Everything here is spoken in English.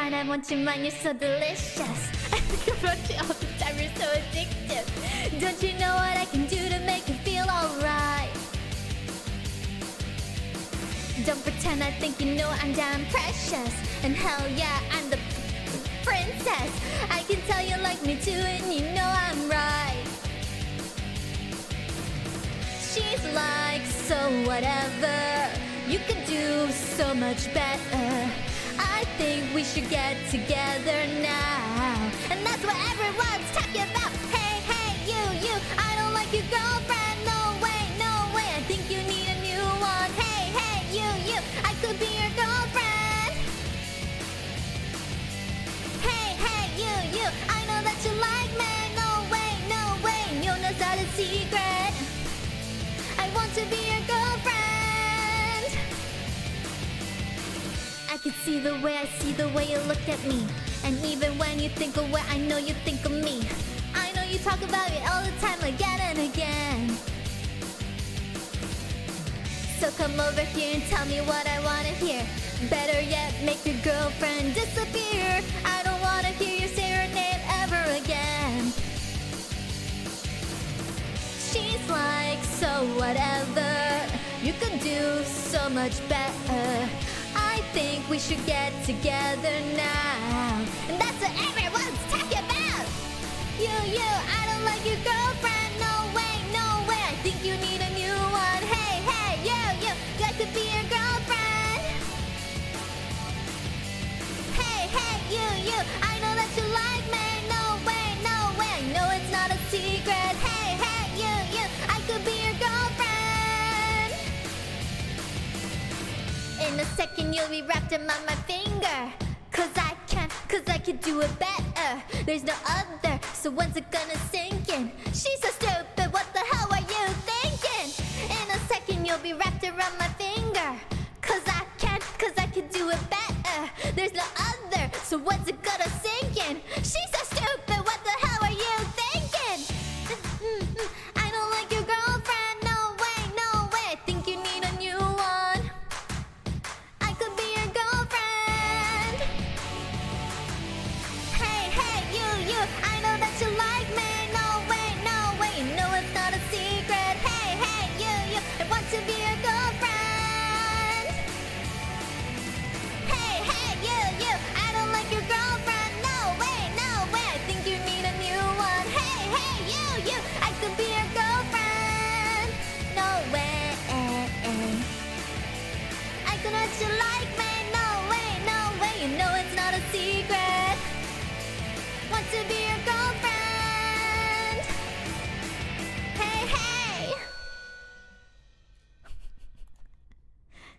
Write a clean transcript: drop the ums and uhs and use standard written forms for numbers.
mine, I want you mine, you're so delicious. I think about you all the time, you're so addictive. Don't you know what I can do to make you feel alright? Don't pretend I think you know I'm damn precious. And hell yeah, I'm the princess. I can tell you like me too and you know I'm right. She's like, so whatever, you can do so much better. I think we should get together now. And that's what everyone's talking about. Hey, hey, you, I don't like your girlfriend. No way, I think you need a new one. Hey, hey, you, I could be your girlfriend. Hey, hey, you, I know that you like me. No way, you know that a secret. I want to be your girlfriend. I can see the way I see the way you look at me. And even when you think of what I know you think of me. I know you talk about it all the time, again and again. So come over here and tell me what I wanna hear. Better yet, make your girlfriend disappear. I don't wanna hear you say her name ever again. She's like, so whatever, you can do so much better. I think we should get together now. And that's what everyone's talking about. You, I don't like your girlfriend. No way, I think you need a new one. Hey, you, I could be your girlfriend. Hey, you, I know that you like me. No way, I know it's not a secret. Hey, you, I could be your girlfriend. In a second you'll be wrapped around my finger. Cause I can do it better. There's no other, so when's it gonna sink in? She's so stupid, what the hell are you thinking? In a second you'll be wrapped around my finger. Cause I can do it better. There's no other, so when's it gonna sink in?